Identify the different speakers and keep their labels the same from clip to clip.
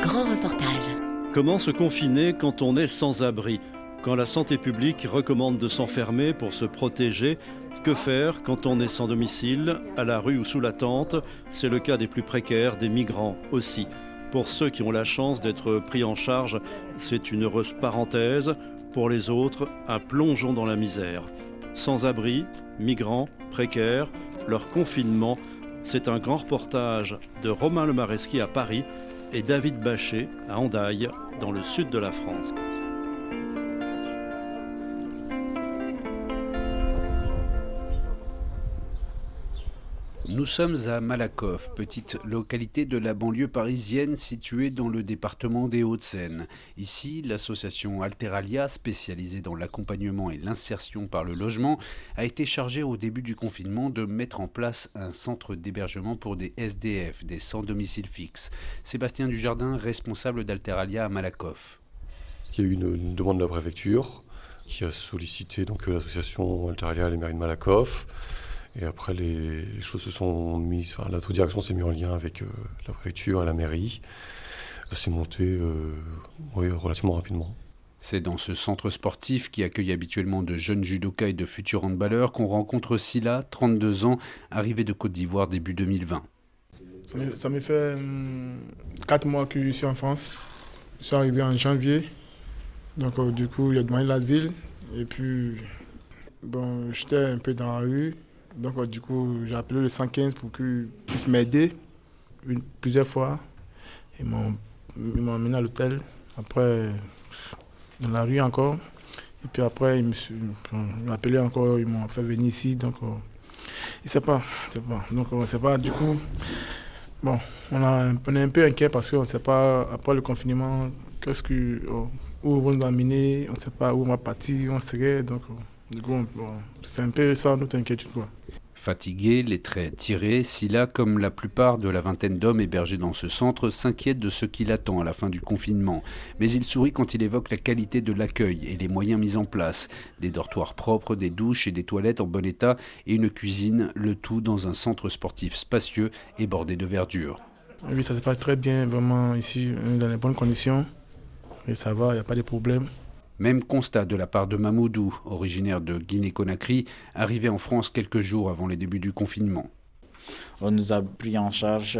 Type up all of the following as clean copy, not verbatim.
Speaker 1: grand reportage.
Speaker 2: Comment se confiner quand on est sans abri ? Quand la santé publique recommande de s'enfermer pour se protéger, que faire quand on est sans domicile, à la rue ou sous la tente ? C'est le cas des plus précaires, des migrants aussi. Pour ceux qui ont la chance d'être pris en charge, c'est une heureuse parenthèse. Pour les autres, un plongeon dans la misère. Sans-abri, migrants, précaires, leur confinement, c'est un grand reportage de Romain Lemaresquier à Paris et David Bachet à Hendaye, dans le sud de la France.
Speaker 3: Nous sommes à Malakoff, petite localité de la banlieue parisienne située dans le département des Hauts-de-Seine. Ici, l'association Alteralia, spécialisée dans l'accompagnement et l'insertion par le logement, a été chargée au début du confinement de mettre en place un centre d'hébergement pour des SDF, des sans domicile fixe. Sébastien Dujardin, responsable d'Alteralia à Malakoff.
Speaker 4: Il y a eu une demande de la préfecture qui a sollicité l'association Alteralia et les mairies de Malakoff. Et après, les choses se sont mises, notre direction s'est mise en lien avec la préfecture et la mairie. Ça s'est monté relativement rapidement.
Speaker 3: C'est dans ce centre sportif qui accueille habituellement de jeunes judokas et de futurs handballeurs qu'on rencontre Silla, 32 ans, arrivé de Côte d'Ivoire début 2020.
Speaker 5: Ça me fait 4 mois que je suis en France. Je suis arrivé en janvier. Donc du coup, il a demandé l'asile. Et puis, j'étais un peu dans la rue. Donc du coup, j'ai appelé le 115 pour qu'ils puissent m'aider plusieurs fois. Ils m'ont emmené à l'hôtel. Après, dans la rue encore. Et puis après, ils m'ont appelé encore, ils m'ont fait venir ici. Donc, je sais pas. Donc, on ne sait pas. Du coup, on est un peu inquiet parce qu'on ne sait pas, après le confinement, où vont nous emmener. On ne sait pas où on va partir, on serait. Donc, du coup, c'est un peu ça notre inquiétude, quoi.
Speaker 3: Fatigué, les traits tirés, Silla, comme la plupart de la vingtaine d'hommes hébergés dans ce centre, s'inquiète de ce qui l'attend à la fin du confinement. Mais il sourit quand il évoque la qualité de l'accueil et les moyens mis en place. Des dortoirs propres, des douches et des toilettes en bon état et une cuisine, le tout dans un centre sportif spacieux et bordé de verdure.
Speaker 5: Oui, ça se passe très bien, vraiment ici, dans les bonnes conditions. Et ça va, il n'y a pas de problème.
Speaker 3: Même constat de la part de Mamoudou, originaire de Guinée-Conakry, arrivé en France quelques jours avant les débuts du confinement.
Speaker 6: On nous a pris en charge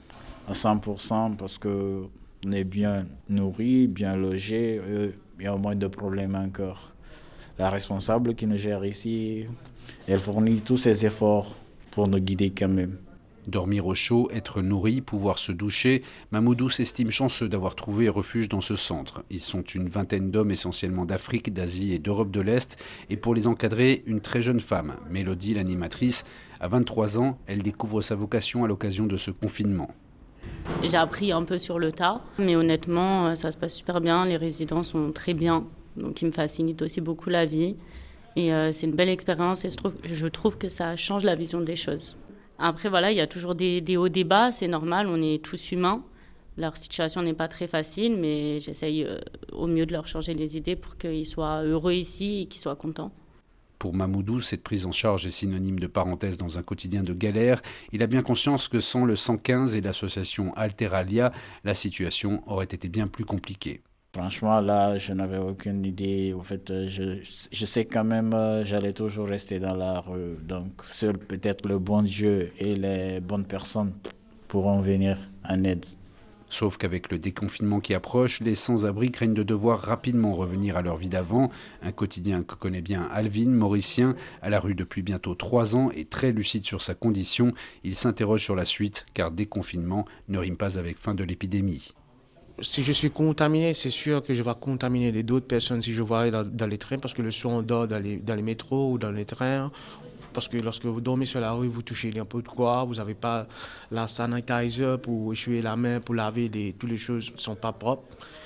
Speaker 6: à 100% parce qu'on est bien nourris, bien logés, il y a moins de problèmes encore. La responsable qui nous gère ici, elle fournit tous ses efforts pour nous guider quand même.
Speaker 3: Dormir au chaud, être nourri, pouvoir se doucher, Mamoudou s'estime chanceux d'avoir trouvé refuge dans ce centre. Ils sont une vingtaine d'hommes essentiellement d'Afrique, d'Asie et d'Europe de l'Est. Et pour les encadrer, une très jeune femme, Mélodie l'animatrice. À 23 ans, elle découvre sa vocation à l'occasion de ce confinement.
Speaker 7: J'ai appris un peu sur le tas, mais honnêtement, ça se passe super bien. Les résidents sont très bien, donc ils me facilitent aussi beaucoup la vie. Et c'est une belle expérience et je trouve que ça change la vision des choses. Après, il y a toujours des hauts, des bas, c'est normal, on est tous humains. Leur situation n'est pas très facile, mais j'essaye au mieux de leur changer les idées pour qu'ils soient heureux ici et qu'ils soient contents.
Speaker 3: Pour Mamoudou, cette prise en charge est synonyme de parenthèse dans un quotidien de galère. Il a bien conscience que sans le 115 et l'association Alteralia, la situation aurait été bien plus compliquée.
Speaker 6: Franchement, là, je n'avais aucune idée. En fait, je sais quand même j'allais toujours rester dans la rue. Donc, seul peut-être le bon Dieu et les bonnes personnes pourront venir en aide.
Speaker 3: Sauf qu'avec le déconfinement qui approche, les sans-abri craignent de devoir rapidement revenir à leur vie d'avant. Un quotidien que connaît bien Alvin, mauricien, à la rue depuis bientôt 3 ans et très lucide sur sa condition. Il s'interroge sur la suite, car déconfinement ne rime pas avec fin de l'épidémie.
Speaker 8: Si je suis contaminé, c'est sûr que je vais contaminer les d'autres personnes si je vois dans les trains, parce que le soir on dort dans les métros ou dans les trains. Parce que lorsque vous dormez sur la rue, vous touchez n'importe quoi, vous n'avez pas la sanitizer pour essuyer la main, pour laver, toutes les choses ne sont pas propres.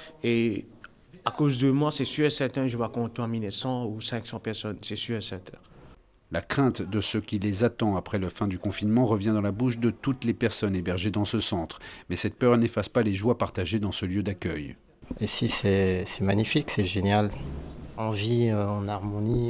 Speaker 8: Et à cause de moi, c'est sûr et certain, je vais contaminer 100 ou 500 personnes, c'est sûr et certain.
Speaker 3: La crainte de ce qui les attend après la fin du confinement revient dans la bouche de toutes les personnes hébergées dans ce centre. Mais cette peur n'efface pas les joies partagées dans ce lieu d'accueil.
Speaker 9: Ici, c'est magnifique, c'est génial. On vit en harmonie,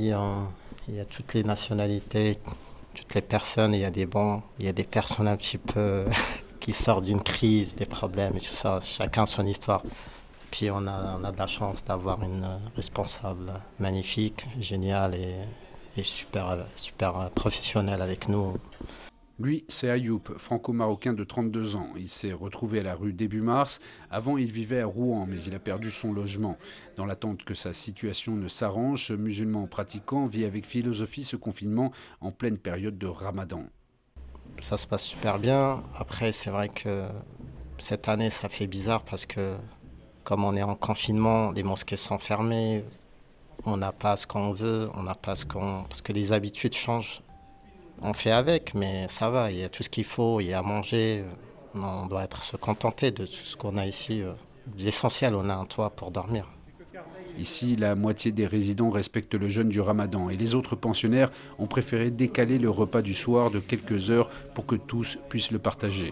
Speaker 9: il y a toutes les nationalités, toutes les personnes. Il y a des personnes un petit peu qui sort d'une crise, des problèmes et tout ça. Chacun son histoire. Puis on a de la chance d'avoir une responsable magnifique, géniale et super professionnelle avec nous.
Speaker 3: Lui, c'est Ayoub, franco-marocain de 32 ans. Il s'est retrouvé à la rue début mars. Avant, il vivait à Rouen, mais il a perdu son logement. Dans l'attente que sa situation ne s'arrange, ce musulman pratiquant vit avec philosophie ce confinement en pleine période de Ramadan.
Speaker 9: Ça se passe super bien. Après, c'est vrai que cette année, ça fait bizarre parce que comme on est en confinement, les mosquées sont fermées. On n'a pas ce qu'on veut, on n'a pas parce que les habitudes changent. On fait avec, mais ça va, il y a tout ce qu'il faut, il y a à manger. On doit se contenter de tout ce qu'on a ici. L'essentiel, on a un toit pour dormir.
Speaker 3: Ici, la moitié des résidents respectent le jeûne du Ramadan et les autres pensionnaires ont préféré décaler le repas du soir de quelques heures pour que tous puissent le partager.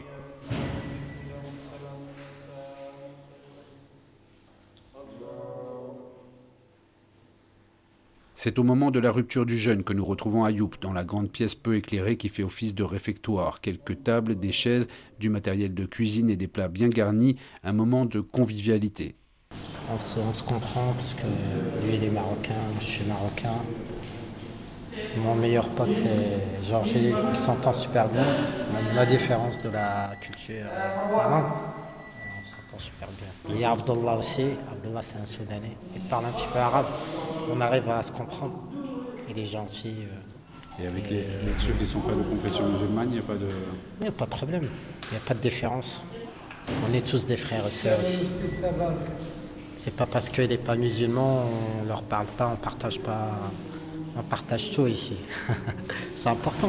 Speaker 3: C'est au moment de la rupture du jeûne que nous retrouvons Ayoub dans la grande pièce peu éclairée qui fait office de réfectoire. Quelques tables, des chaises, du matériel de cuisine et des plats bien garnis, un moment de convivialité.
Speaker 9: On se comprend parce que lui il est marocain, je suis marocain. Mon meilleur pote c'est Georgie, il s'entend super bien. La différence de la culture, la langue, on s'entend super bien. Il y a Abdullah aussi, Abdullah c'est un Soudanais, il parle un petit peu arabe. On arrive à se comprendre. Il est gentil.
Speaker 3: Et avec ceux qui ne sont pas de confession musulmane, il n'y a pas de...
Speaker 9: Il n'y a pas de problème. Il n'y a pas de différence. On est tous des frères et sœurs ici. C'est pas parce qu'il n'est pas musulman, on ne leur parle pas, on ne partage pas. On partage tout ici. C'est important.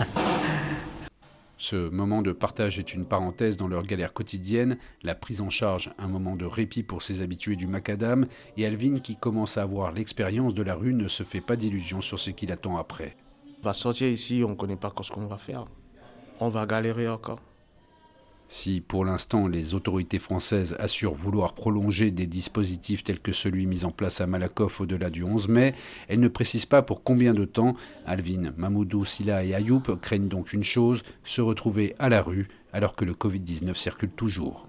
Speaker 3: Ce moment de partage est une parenthèse dans leur galère quotidienne, la prise en charge, un moment de répit pour ces habitués du macadam, et Alvin, qui commence à avoir l'expérience de la rue, ne se fait pas d'illusions sur ce qui l'attend après.
Speaker 8: On va sortir ici, on ne connaît pas ce qu'on va faire. On va galérer encore.
Speaker 3: Si pour l'instant les autorités françaises assurent vouloir prolonger des dispositifs tels que celui mis en place à Malakoff au-delà du 11 mai, elles ne précisent pas pour combien de temps. Alvin, Mamoudou, Silla et Ayoub craignent donc une chose, se retrouver à la rue alors que le Covid-19 circule toujours.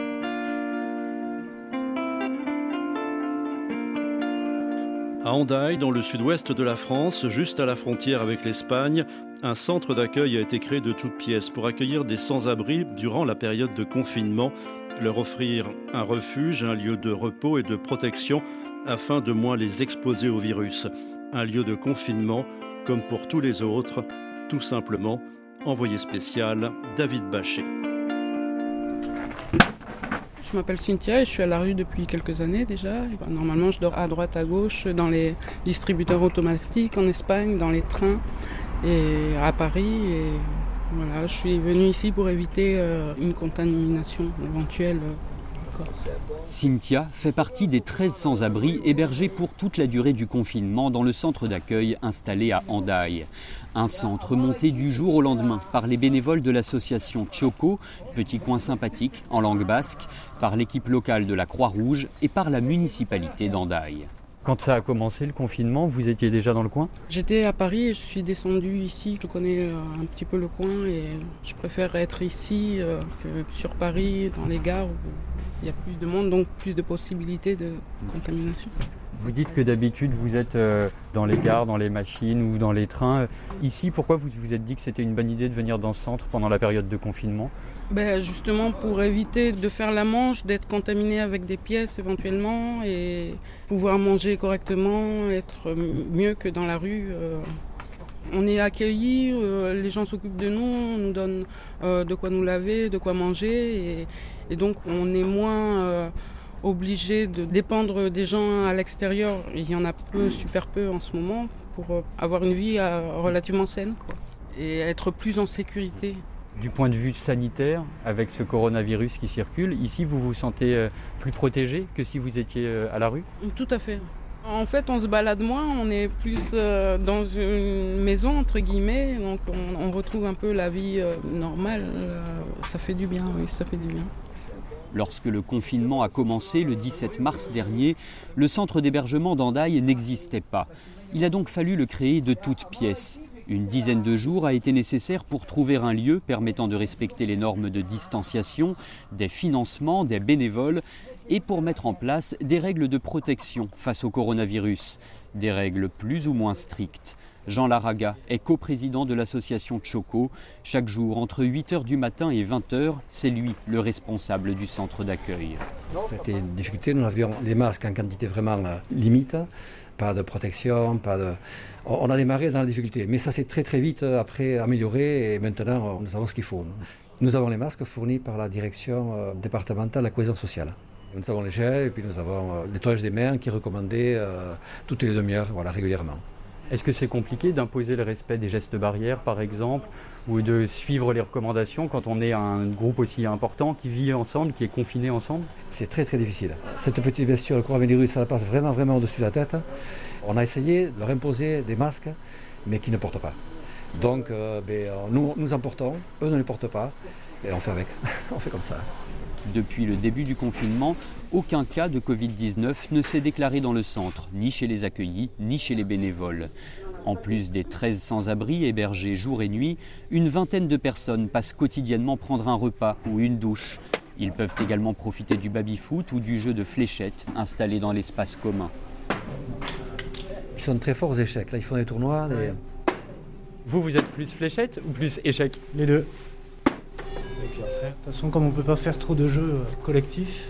Speaker 2: À Hendaye, dans le sud-ouest de la France, juste à la frontière avec l'Espagne, un centre d'accueil a été créé de toutes pièces pour accueillir des sans-abri durant la période de confinement, leur offrir un refuge, un lieu de repos et de protection afin de moins les exposer au virus. Un lieu de confinement, comme pour tous les autres, tout simplement. Envoyé spécial, David Bachet.
Speaker 1: Je m'appelle Cynthia et je suis à la rue depuis quelques années déjà. Normalement, je dors à droite, à gauche, dans les distributeurs automatiques en Espagne, dans les trains et à Paris. Et voilà, je suis venue ici pour éviter une contamination éventuelle.
Speaker 10: Cynthia fait partie des 13 sans-abri hébergés pour toute la durée du confinement dans le centre d'accueil installé à Hendaye. Un centre monté du jour au lendemain par les bénévoles de l'association Tchoko, petit coin sympathique en langue basque, par l'équipe locale de la Croix-Rouge et par la municipalité d'Hendaye.
Speaker 11: Quand ça a commencé le confinement, vous étiez déjà dans le coin ?
Speaker 1: J'étais à Paris et je suis descendue ici. Je connais un petit peu le coin et je préfère être ici que sur Paris, dans les gares où il y a plus de monde, donc plus de possibilités de contamination.
Speaker 11: Vous dites que d'habitude vous êtes dans les gares, dans les machines ou dans les trains. Ici, pourquoi vous vous êtes dit que c'était une bonne idée de venir dans ce centre pendant la période de confinement ?
Speaker 1: Justement pour éviter de faire la manche, d'être contaminé avec des pièces éventuellement et pouvoir manger correctement, être mieux que dans la rue. On est accueillis, les gens s'occupent de nous, on nous donne de quoi nous laver, de quoi manger et donc on est moins obligé de dépendre des gens à l'extérieur. Il y en a super peu en ce moment pour avoir une vie relativement saine et être plus en sécurité.
Speaker 11: Du point de vue sanitaire, avec ce coronavirus qui circule, ici vous vous sentez plus protégé que si vous étiez à la rue ?
Speaker 1: Tout à fait. En fait, on se balade moins, on est plus dans une maison, entre guillemets, donc on retrouve un peu la vie normale. Ça fait du bien, oui, ça fait du bien.
Speaker 10: Lorsque le confinement a commencé le 17 mars dernier, le centre d'hébergement d'Hendaye n'existait pas. Il a donc fallu le créer de toutes pièces. Une dizaine de jours a été nécessaire pour trouver un lieu permettant de respecter les normes de distanciation, des financements, des bénévoles et pour mettre en place des règles de protection face au coronavirus. Des règles plus ou moins strictes. Jean Laraga est coprésident de l'association Tchoko. Chaque jour, entre 8h du matin et 20h, c'est lui le responsable du centre d'accueil.
Speaker 12: C'était une difficulté, nous avions des masques en quantité vraiment limite, pas de protection, On a démarré dans la difficulté, mais ça s'est très très vite après amélioré et maintenant nous savons ce qu'il faut. Nous avons les masques fournis par la direction départementale de la cohésion sociale. Nous avons les gels et puis nous avons le nettoyage des mains qui est recommandé toutes les demi-heures, régulièrement.
Speaker 11: Est-ce que c'est compliqué d'imposer le respect des gestes barrières, par exemple, ou de suivre les recommandations quand on est un groupe aussi important qui vit ensemble, qui est confiné ensemble?
Speaker 12: C'est très très difficile. Cette petite blessure, le coronavirus, ça la passe vraiment au-dessus de la tête. On a essayé de leur imposer des masques, mais qui ne portent pas. Donc nous en portons, eux ne les portent pas, et on fait avec. On fait comme ça.
Speaker 10: Depuis le début du confinement, aucun cas de Covid-19 ne s'est déclaré dans le centre, ni chez les accueillis, ni chez les bénévoles. En plus des 13 sans-abri hébergés jour et nuit, une vingtaine de personnes passent quotidiennement prendre un repas ou une douche. Ils peuvent également profiter du baby-foot ou du jeu de fléchettes installé dans l'espace commun.
Speaker 12: Ils sont très forts aux échecs, là ils font des tournois.
Speaker 11: Vous êtes plus fléchette ou plus échec?
Speaker 13: Les deux. De toute façon, comme on ne peut pas faire trop de jeux collectifs.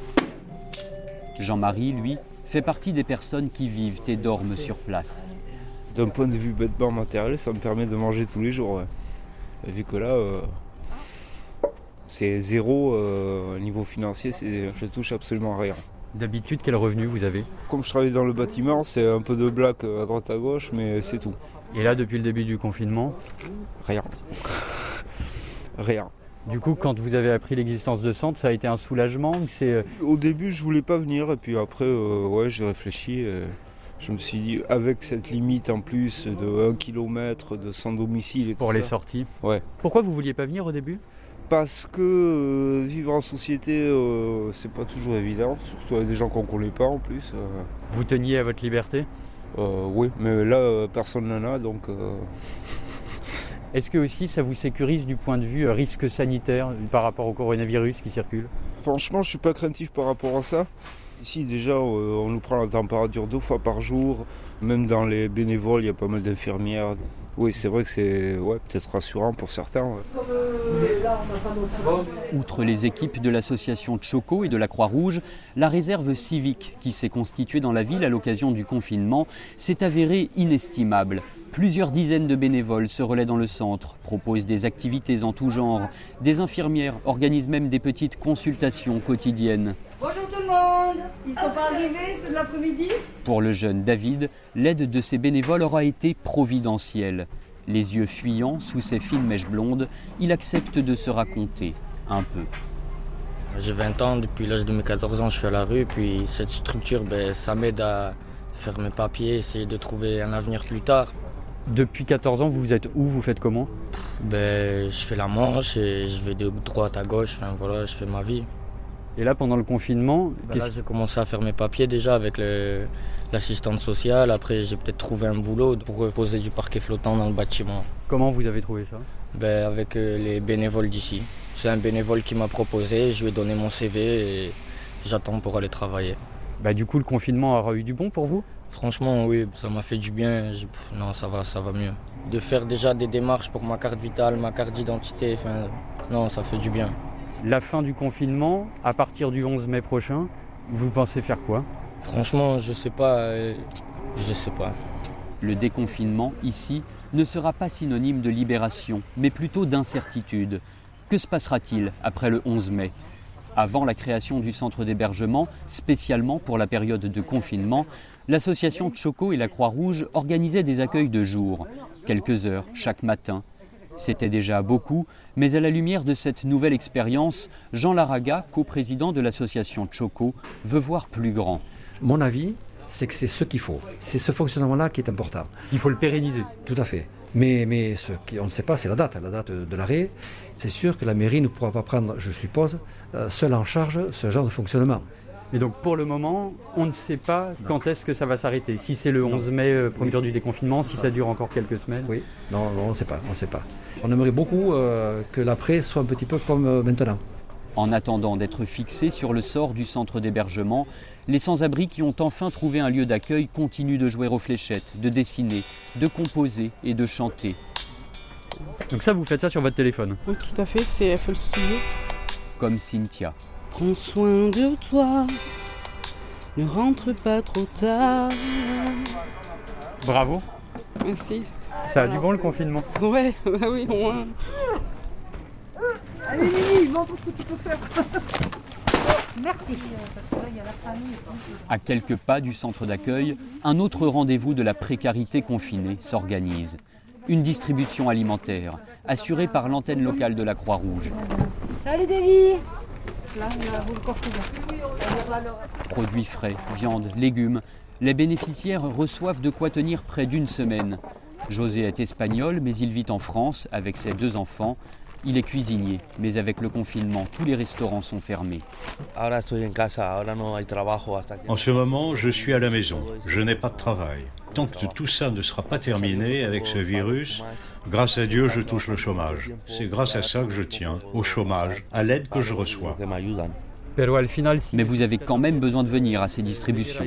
Speaker 10: Jean-Marie, lui, fait partie des personnes qui vivent et dorment sur place.
Speaker 14: D'un point de vue bêtement matériel, ça me permet de manger tous les jours. Vu que là, c'est zéro niveau financier, je touche absolument rien.
Speaker 11: D'habitude, quel revenu vous avez?
Speaker 14: Comme je travaille dans le bâtiment, c'est un peu de blague à droite à gauche, mais c'est tout.
Speaker 11: Et là, depuis le début du confinement?
Speaker 14: Rien. Rien.
Speaker 11: Du coup, quand vous avez appris l'existence de centre, ça a été un soulagement?
Speaker 14: Au début, je voulais pas venir, et puis après, j'ai réfléchi. Je me suis dit, avec cette limite en plus de 1 km, de sans domicile et
Speaker 11: pour les sorties.
Speaker 14: Ouais.
Speaker 11: Pourquoi vous vouliez pas venir au début?
Speaker 14: Parce que vivre en société, c'est pas toujours évident, surtout avec des gens qu'on connaît pas en plus.
Speaker 11: Vous teniez à votre liberté?
Speaker 14: Oui, mais là, personne n'en a, donc...
Speaker 11: Est-ce que aussi ça vous sécurise du point de vue risque sanitaire par rapport au coronavirus qui circule?
Speaker 14: Franchement, je suis pas craintif par rapport à ça. Ici, déjà, on nous prend la température 2 fois par jour. Même dans les bénévoles, il y a pas mal d'infirmières. Oui, c'est vrai que c'est peut-être rassurant pour certains.
Speaker 10: Outre les équipes de l'association Tchoko et de la Croix-Rouge, la réserve civique qui s'est constituée dans la ville à l'occasion du confinement s'est avérée inestimable. Plusieurs dizaines de bénévoles se relaient dans le centre, proposent des activités en tout genre. Des infirmières organisent même des petites consultations quotidiennes.
Speaker 15: Bonjour tout le monde, ils sont pas arrivés, c'est de l'après-midi?
Speaker 10: Pour le jeune David, l'aide de ces bénévoles aura été providentielle. Les yeux fuyants sous ses fines mèches blondes, il accepte de se raconter un peu.
Speaker 16: J'ai 20 ans, depuis l'âge de mes 14 ans je suis à la rue, puis cette structure ça m'aide à faire mes papiers, essayer de trouver un avenir plus tard.
Speaker 11: Depuis 14 ans, vous êtes où? Vous faites comment?
Speaker 16: Je fais la manche et je vais de droite à gauche, je fais ma vie.
Speaker 11: Et là, pendant le confinement...
Speaker 16: Là, j'ai commencé à faire mes papiers déjà avec l'assistante sociale. Après, j'ai peut-être trouvé un boulot pour poser du parquet flottant dans le bâtiment.
Speaker 11: Comment vous avez trouvé ça?
Speaker 16: Avec les bénévoles d'ici. C'est un bénévole qui m'a proposé, je lui ai donné mon CV et j'attends pour aller travailler.
Speaker 11: Du coup, le confinement aura eu du bon pour vous?
Speaker 16: Franchement, oui, ça m'a fait du bien. Non, ça va mieux. De faire déjà des démarches pour ma carte vitale, ma carte d'identité, non, ça fait du bien.
Speaker 11: La fin du confinement, à partir du 11 mai prochain, vous pensez faire quoi?
Speaker 16: Franchement, je sais pas.
Speaker 10: Le déconfinement, ici, ne sera pas synonyme de libération, mais plutôt d'incertitude. Que se passera-t-il après le 11 mai? Avant la création du centre d'hébergement, spécialement pour la période de confinement, l'association Tchoko et la Croix-Rouge organisaient des accueils de jour, quelques heures chaque matin. C'était déjà beaucoup, mais à la lumière de cette nouvelle expérience, Jean Laraga, coprésident de l'association Tchoko, veut voir plus grand.
Speaker 12: Mon avis, c'est que c'est ce qu'il faut. C'est ce fonctionnement-là qui est important.
Speaker 11: Il faut le pérenniser.
Speaker 12: Tout à fait. Mais ce qu'on ne sait pas, c'est la date de l'arrêt. C'est sûr que la mairie ne pourra pas prendre, je suppose, seule en charge ce genre de fonctionnement.
Speaker 11: Et donc pour le moment, on ne sait pas quand est-ce que ça va s'arrêter. Si c'est le 11 mai, premier jour du déconfinement, si ça dure encore quelques semaines.
Speaker 12: Oui, non, on ne sait pas, On aimerait beaucoup que l'après soit un petit peu comme maintenant.
Speaker 10: En attendant d'être fixés sur le sort du centre d'hébergement, les sans-abri qui ont enfin trouvé un lieu d'accueil continuent de jouer aux fléchettes, de dessiner, de composer et de chanter.
Speaker 11: Donc ça, vous faites ça sur votre téléphone?
Speaker 1: Oui, tout à fait, c'est FL Studio.
Speaker 10: Comme Cynthia.
Speaker 1: Prends soin de toi, ne rentre pas trop tard.
Speaker 11: Bravo.
Speaker 1: Merci.
Speaker 11: Ça a du bon le confinement?
Speaker 1: Ouais, bah oui, au moins.
Speaker 17: Allez Mimi, montre ce que tu peux faire. Merci.
Speaker 10: À quelques pas du centre d'accueil, un autre rendez-vous de la précarité confinée s'organise. Une distribution alimentaire, assurée par l'antenne locale de la Croix-Rouge.
Speaker 17: Salut Davy.
Speaker 10: Produits frais, viande, légumes, les bénéficiaires reçoivent de quoi tenir près d'une semaine. José est espagnol, mais il vit en France avec ses 2 enfants. Il est cuisinier, mais avec le confinement, tous les restaurants sont fermés.
Speaker 18: En ce moment, je suis à la maison. Je n'ai pas de travail. Tant que tout ça ne sera pas terminé avec ce virus, grâce à Dieu, je touche le chômage. C'est grâce à ça que je tiens, au chômage, à l'aide que je reçois.
Speaker 10: Mais vous avez quand même besoin de venir à ces distributions.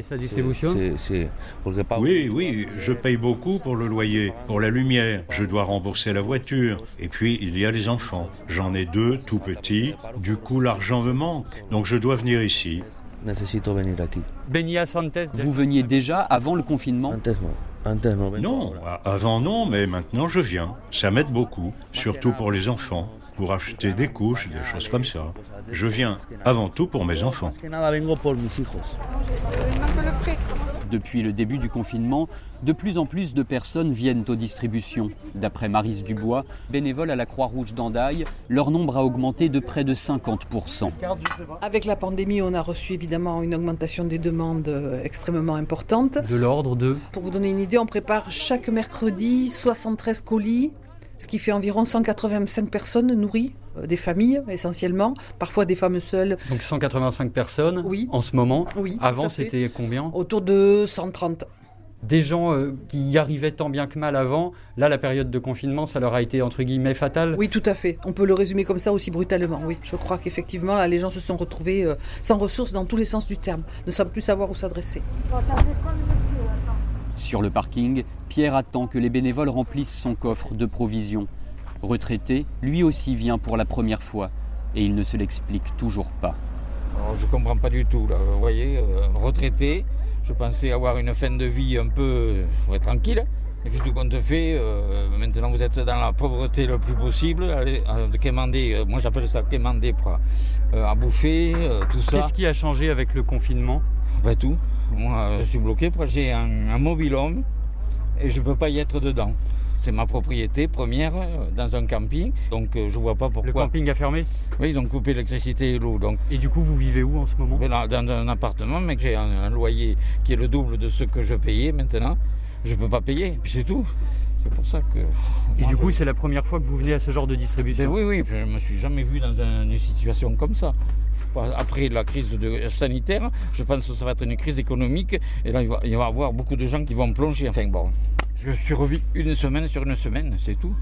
Speaker 18: Oui, je paye beaucoup pour le loyer, pour la lumière, je dois rembourser la voiture. Et puis, il y a les enfants. J'en ai 2, tout petits, du coup l'argent me manque. Donc je dois venir ici.
Speaker 10: Vous veniez déjà avant le confinement?
Speaker 18: Non, avant non, mais maintenant je viens. Ça m'aide beaucoup, surtout pour les enfants, pour acheter des couches, des choses comme ça. Je viens avant tout pour mes enfants.
Speaker 10: Depuis le début du confinement, de plus en plus de personnes viennent aux distributions. D'après Maryse Dubois, bénévole à la Croix-Rouge d'Andaille, leur nombre a augmenté de près de 50%.
Speaker 17: Avec la pandémie, on a reçu évidemment une augmentation des demandes extrêmement importante.
Speaker 11: De l'ordre de...
Speaker 17: Pour vous donner une idée, on prépare chaque mercredi 73 colis, ce qui fait environ 185 personnes nourries, des familles essentiellement, parfois des femmes seules.
Speaker 11: Donc 185 personnes
Speaker 17: oui.
Speaker 11: En ce moment.
Speaker 17: Oui,
Speaker 11: avant, c'était combien?
Speaker 17: Autour de 130.
Speaker 11: Des gens qui y arrivaient tant bien que mal avant, là, la période de confinement, ça leur a été entre guillemets fatale?
Speaker 17: Oui, tout à fait. On peut le résumer comme ça aussi brutalement, oui. Je crois qu'effectivement, là, les gens se sont retrouvés sans ressources dans tous les sens du terme, ne savent plus savoir où s'adresser.
Speaker 10: Sur le parking, Pierre attend que les bénévoles remplissent son coffre de provisions. Retraité, lui aussi vient pour la première fois et il ne se l'explique toujours pas.
Speaker 19: Alors, je ne comprends pas du tout, là. Vous voyez, retraité, je pensais avoir une fin de vie un peu tranquille. Et puis tout compte fait, maintenant vous êtes dans la pauvreté le plus possible, quémander, moi j'appelle ça quémander à bouffer, tout ça.
Speaker 11: Qu'est-ce qui a changé avec le confinement?
Speaker 19: Tout. Moi je suis bloqué parce que j'ai un mobil-home et je ne peux pas y être dedans. C'est ma propriété première dans un camping, donc je ne vois pas pourquoi.
Speaker 11: Le camping a fermé?
Speaker 19: Oui, ils ont coupé l'électricité et l'eau. Donc...
Speaker 11: Et du coup, vous vivez où en ce moment?
Speaker 19: Dans un appartement, mais j'ai un loyer qui est le double de ce que je payais maintenant. Je ne peux pas payer, puis c'est tout. C'est pour ça que...
Speaker 11: Et du coup, c'est la première fois que vous venez à ce genre de distribution?
Speaker 19: Oui, je ne me suis jamais vu dans une situation comme ça. Après la crise sanitaire, je pense que ça va être une crise économique, et là, il va y avoir beaucoup de gens qui vont plonger. Enfin bon, je suis revu une semaine sur une semaine, c'est tout.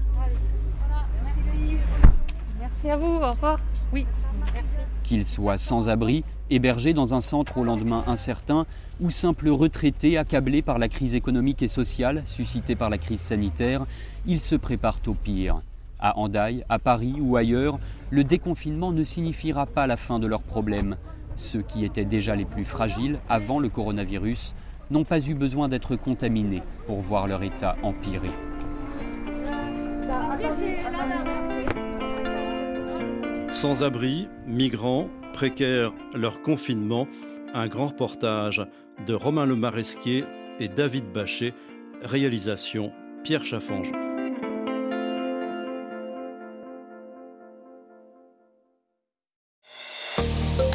Speaker 20: Merci à vous, au revoir. Oui, merci.
Speaker 10: Qu'ils soient sans abri, hébergés dans un centre au lendemain incertain, ou simples retraités accablés par la crise économique et sociale suscitée par la crise sanitaire, ils se préparent au pire. À Andaille, à Paris ou ailleurs, le déconfinement ne signifiera pas la fin de leurs problèmes. Ceux qui étaient déjà les plus fragiles avant le coronavirus n'ont pas eu besoin d'être contaminés pour voir leur état empirer.
Speaker 2: Sans-abri, migrants, précaires, leur confinement, un grand reportage de Romain Le Maresquier et David Bachet, réalisation Pierre Chaffange.